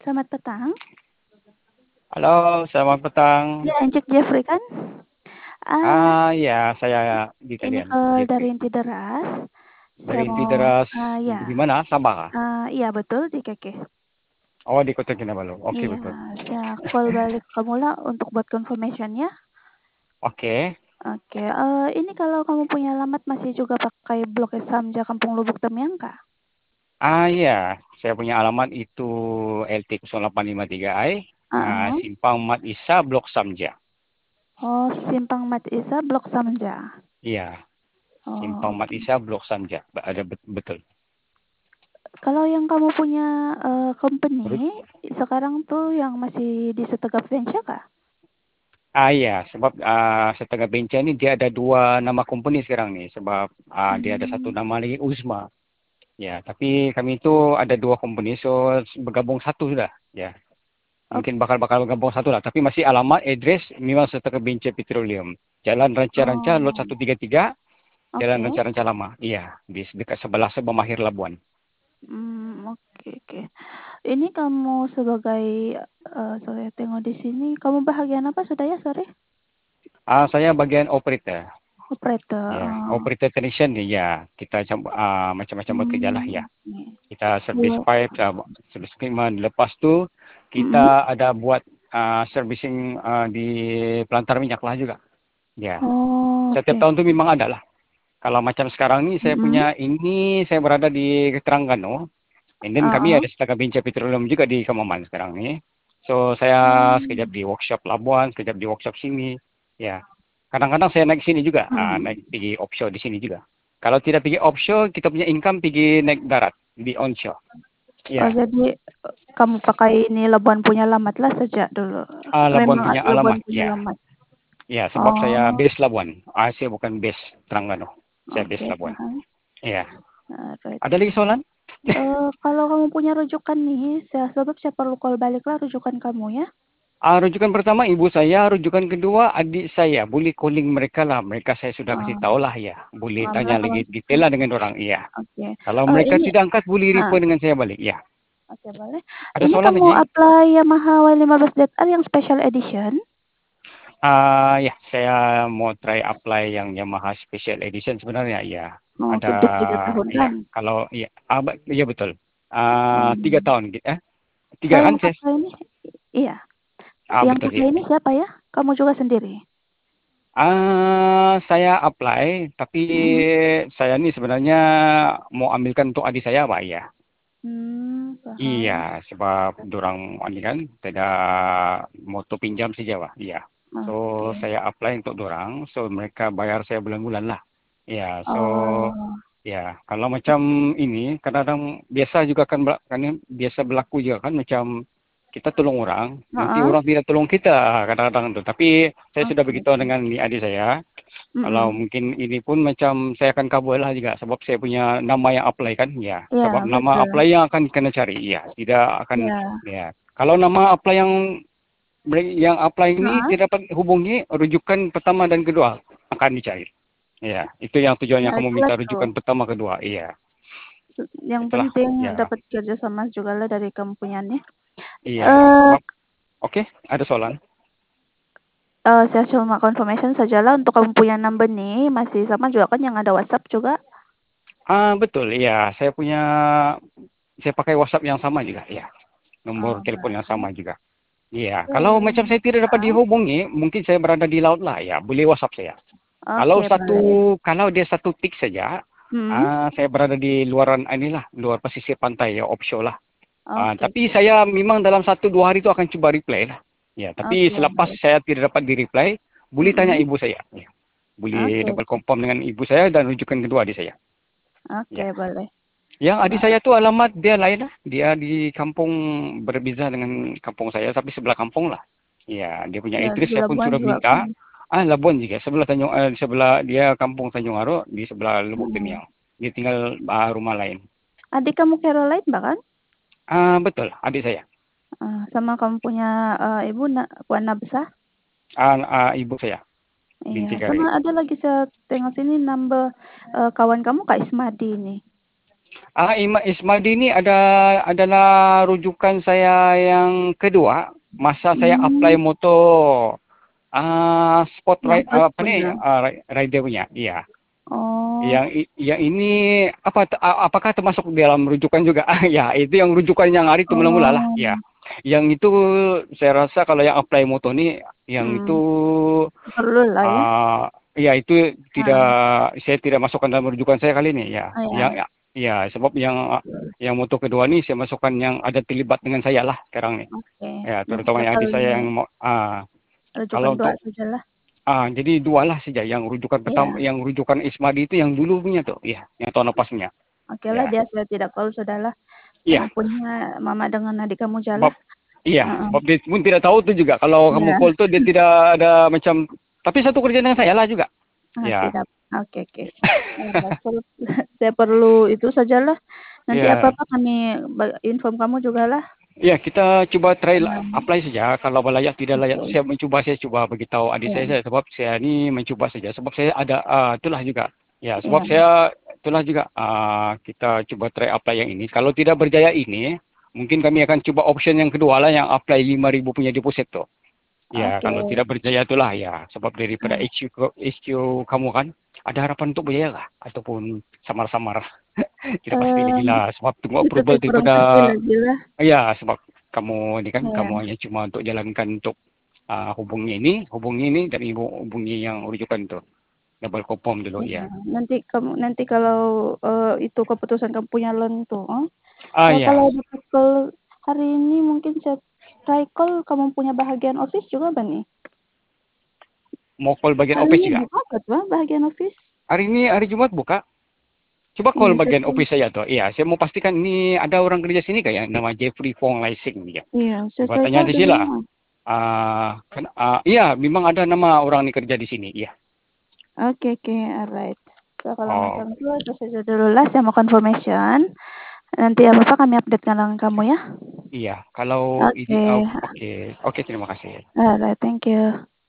Selamat petang. Halo, selamat petang. Ya, Encik Jeffrey kan? Ya, saya di Ini kalian, call dari Jeffrey. Inti Deras. Dari Saya Inti mau, Deras, ya, di mana? Sabah kah? iya betul di Keke. Oh, di Kota Kinabalu. Oke, Iya, betul. saya call balik kamu lah untuk buat confirmation ya. Oke. Oke, ini kalau kamu punya alamat masih juga pakai Blok S Samja Kampung Lubuk Temiang kah? Ya, saya punya alamat itu LT 0853I, Uh-uh. Simpang Mat Isa, Blok Samja. Oh, Simpang Mat Isa, Blok Samja. Iya, Oh, Simpang Mat oke. Isa, Blok Samja. Ada betul. Kalau yang kamu punya company Rut- sekarang tuh yang masih di Setegap Venture kah? Iya, sebab Setengah Bencana ini dia ada dua nama company sekarang nih. Sebab dia ada satu Hmm, nama lagi, Uzma. Ya, tapi kami itu ada dua company, so bergabung satu sudah. Ya, oh, mungkin bakal bergabung satu lah. Tapi masih alamat, address memang Setengah Bence Petroleum. Jalan Ranca-Ranca, Lot oh, 133, Jalan oke. Ranca-Ranca Lama. Iya, di dekat sebelah Mahir Labuan. Oke, oke. Ini kamu sebagai, saya tengok di sini, kamu bahagian apa sudah ya, sorry? Saya bagian operator. Operator. Ya, operator technician nih ya. Kita macam-macam bekerja lah ya. Oke. Kita service Kalau, pipe, service equipment. Lepas tu kita mm, ada buat servicing di pelantar minyak lah juga. Ya, oh, setiap oke. tahun tu memang ada lah. Kalau macam sekarang ni saya Mm, punya saya berada di Terengganu. And then kami uh, ada Setengah Bincang Petroleum juga di Kemaman sekarang ni. So saya sekejap di workshop Labuan, sekejap di workshop sini. Ya. Kadang-kadang saya naik sini juga, naik pergi offshore di sini juga. Kalau tidak pergi offshore, kita punya income pergi naik darat di onshore. oh, Ya. jadi kamu pakai ini Labuan punya alamat lah sejak dulu. Labuan Memang punya Labuan alamat. punya Ya. alamat. Ya, sebab saya Oh, base Labuan. Saya bukan base Terengganu. Saya base oke, Labuan. paham. Ya. Alright. Ada lagi soalan? Kalau kamu punya rujukan nih, sebab saya perlu call balik lah rujukan kamu ya. Rujukan pertama ibu saya, rujukan kedua adik saya. Boleh calling mereka lah. Mereka saya sudah kasih Oh, tahu lah ya. Boleh tanya mereka lagi masih. detail lah dengan orang. Iya. Oke. Kalau mereka Ini, tidak angkat, boleh ah, refer dengan saya balik. Ya. oke boleh. Ada Ini soalan kamu lagi? apply Yamaha Y15ZR yang special edition? Ya, saya mau try apply yang Yamaha Special Edition sebenarnya. Ya. Oh, Ada, untuk 3 tahun ya. kan? Kalau, ya, ya betul. 3 tahun. Hmm. So Tiga kan yang saya? pakai ini, iya. Yang Betul pakai ya. ini siapa ya? Kamu juga sendiri? Saya apply, tapi Hmm. saya ni sebenarnya mau ambilkan untuk adik saya, Pak. Ya. Iya, Paham. sebab dorang ini kan tidak moto pinjam saja, Pak. Iya. So Oke. saya apply untuk dorang, so mereka bayar saya bulan-bulan lah. Iya, so Oh, ya kalau macam ini kadang-kadang biasa juga kan biasa berlaku juga kan macam kita tolong orang, nanti maaf. orang tidak tolong kita kadang-kadang tu. Tapi saya sudah Oke, beritahu oke. dengan ni adik saya, kalau Mm-mm. mungkin ini pun macam saya akan cover lah juga sebab saya punya nama yang apply kan ya, Ya, sebab nama betul. apply yang akan kena cari ya, tidak akan Ya. ya. Kalau nama apply yang apply ini Maaf. tidak dapat hubungi, rujukan pertama dan kedua akan dicari. Ya, itu yang tujuannya Ya, kamu jelas minta tuh. rujukan pertama kedua. Iya, Yang itulah. penting Ya, dapat kerja sama juga lah dari kamu punya nih. iya ya. Eh, Sebab oke, ada soalan. saya cuma confirmation sajalah untuk kamu punya number nih masih sama juga kan yang ada WhatsApp juga. Betul. Iya, saya pakai WhatsApp yang sama juga. Ya, nomor telepon yang Alright. sama juga. Iya, kalau macam Hmm. saya tidak dapat Ah, dihubungi, mungkin saya berada di laut lah ya, boleh WhatsApp saya. Kalau oke, boleh. kalau dia satu tik saja, Hmm. saya berada di luaran inilah, luar pesisir pantai ya, offshore lah. Oke, Tapi oke. saya memang dalam 1-2 hari itu akan coba reply lah. Ya, tapi Oke, selepas boleh. saya tidak dapat di reply, boleh tanya Mm-mm. ibu saya. Ya. Boleh Oke, dapat oke. confirm dengan ibu saya dan rujukan kedua adik saya. Oke, Ya. boleh. Yang adik Nah, saya tu alamat dia lain lah. Dia di kampung berbeza dengan kampung saya, tapi sebelah kampung lah. Ya, dia punya ya address di saya pun Labuan sudah juga kan. minta. Labuan juga sebelah sebelah dia kampung Tanjung Aro di sebelah Lubuk Mm. Temiang. Dia tinggal rumah lain. Adik kamu Caroline bahkan? Betul, adik saya. Sama kamu punya ibu Puan Nabsah? Ibu saya, Iya, binti sama Karim. ada lagi saya tengok sini number kawan kamu Kak Ismadi ini. Ismadi ini adalah rujukan saya yang kedua masa saya apply Hmm, moto sport yang first apa nih punya. rider punya. Iya. Oh, Yang ini apakah termasuk dalam rujukan juga? Ya, itu yang rujukan yang hari itu mula-mula lah. oh, Ya. Yang itu saya rasa kalau yang apply moto ini yang itu hmm, perlu lah ya. ya itu tidak Ah, saya tidak masukkan dalam rujukan saya kali ini ya. oh Yang ya, ya sebab yang moto kedua ini saya masukkan yang ada terlibat dengan saya lah sekarang nih. oke. Ya, Nanti terutama yang kakak adik saya yang mau rujukan kalau dua untuk sajalah. jadi dua lah saja yang rujukan pertama, Iya, yang rujukan Ismadi itu yang dulu punya tuh, ya, yang tahun lepasnya. oke lah Ya, dia sudah tidak perlu sudahlah. Kamu iya, punya mama dengan adik kamu jalan. sebab iya, Heeh. sebab dia pun tidak tahu tuh juga kalau kamu Iya. call tuh dia tidak ada macam, tapi satu kerjaan dengan saya lah juga. Ah, Ya, tidak. Oke, oke. Saya perlu itu sajalah. Nanti ya, apa-apa kami inform kamu juga lah. ya kita coba try Nah, apply saja. Kalau layak tidak layak, oke. saya coba beritahu adik Iya, saya sebab saya ini mencoba saja. Sebab saya ada itulah juga. Ya, sebab iya. saya itulah juga kita coba try apply yang ini. Kalau tidak berjaya ini, mungkin kami akan coba option yang kedua lah yang apply 5.000 punya deposit tuh. Ya, Oke. kalau tidak berjaya itulah ya, sebab daripada Ah, HQ kamu kan ada harapan untuk berjaya lah ataupun samar-samar. Tidak pasti lagi em, lah, sebab tunggu approval tapi kurang daripada pasti lagi lah. ya, sebab kamu ini kan Ya, kamu hanya cuma untuk jalankan untuk hubungi ini dan ibu hubungi yang rujukan itu. Double confirm dulu ya. ya. Nanti kalau itu keputusan kamu punya loan tuh, kalau Ya, dapat call hari ini mungkin saya try call kamu punya bahagian office juga Bang nih. mau call bagian Hari office ini juga. buka kan bahagian office? Hari ini hari Jumat buka. Coba call Iya, saya bagian tahu. office saya tuh. Iya, saya mau pastikan ini ada orang kerja sini kayak nama Jeffrey Fong Laising dia. Iya, Coba saya tanya tahu di di sini lah. mana. Iya, memang ada nama orang ini kerja di sini. Iya. Oke, oke, alright. So, kalau Oh, macam itu saja dulu lah, saya mau confirmation. Nanti apa-apa kami update dengan kamu ya. iya. Kalau ini, Oke, oke, oke, terima kasih. alright, thank you.